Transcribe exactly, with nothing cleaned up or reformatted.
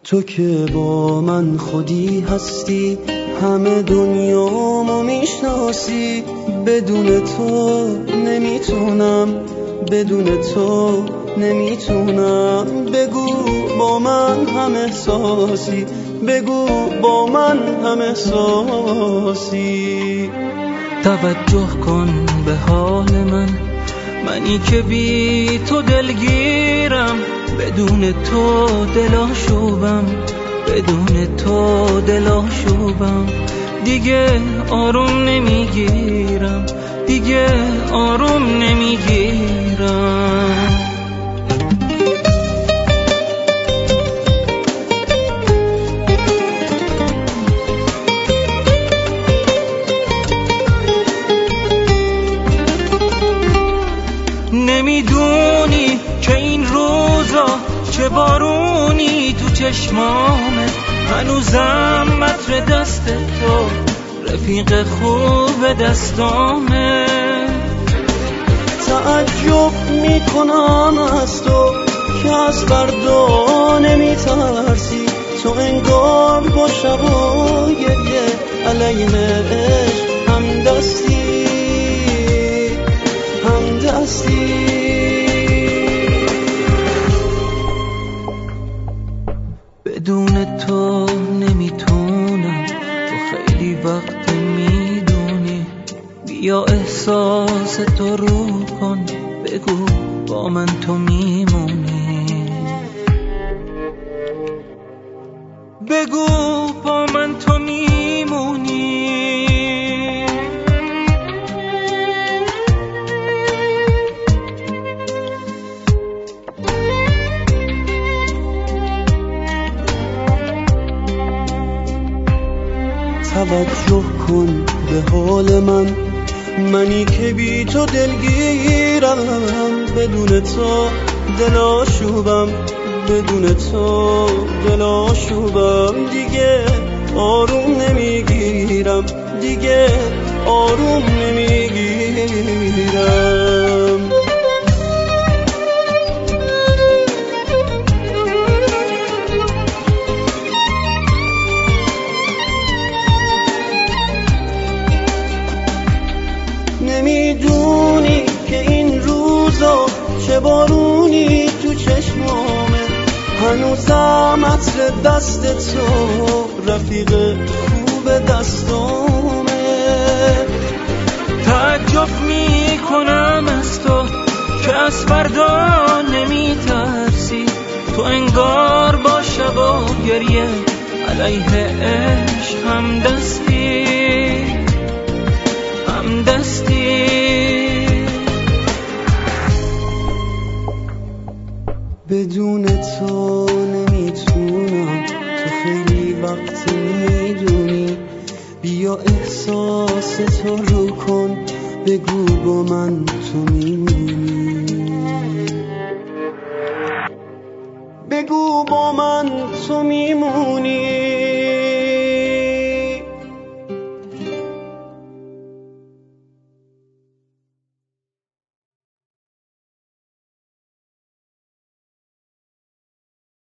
تو که با من خودی هستی، همه دنیامو میشناسی. بدون تو نمیتونم، بدون تو نمیتونم. بگو با من هم احساسی، بگو با من هم احساسی. توجه کن به حال من، منی که بی تو دلگیرم. بدون تو دلاشوبم، بدون تو دلاشوبم. دیگه آروم نمیگیرم، دیگه آروم نمیگیرم. نمیدونی که این روزا چه بارونی تو چشمامه. هنوزم متر دست تو رفیق خوب دستامه. تعجب میکنم از تو که از فردا نمیترسی. تو انگار با شب و گریه علیه عشق هم دستی، هم دستی. بدون تو نمیتونم، تو خیلی وقت میدونی. بیا احساس تو رو کن، بگو با من تو میمونی. بگو با من تو میمونی. توجه کن به حال من، منی که بی تو دلگیرم. بدون تو دلاشوبم، بدون تو دلاشوبم. دیگه آروم نمیگیرم، دیگه آروم نمیگیرم. نمیدونی که این روزا چه بارونی تو چشمامه. هنوزم عطر دست تو رفیق خوب دستامه. تعجب میکنم از تو که از فردا نمیترسی. تو انگار با شب و گریه علیه عشق هم دستی، هم دستی. بدون تو نمیتونم، تو خیلی وقت میدونی. بیا احساس تو رو کن، بگو با من تو میمونی. بگو با من تو میمونی.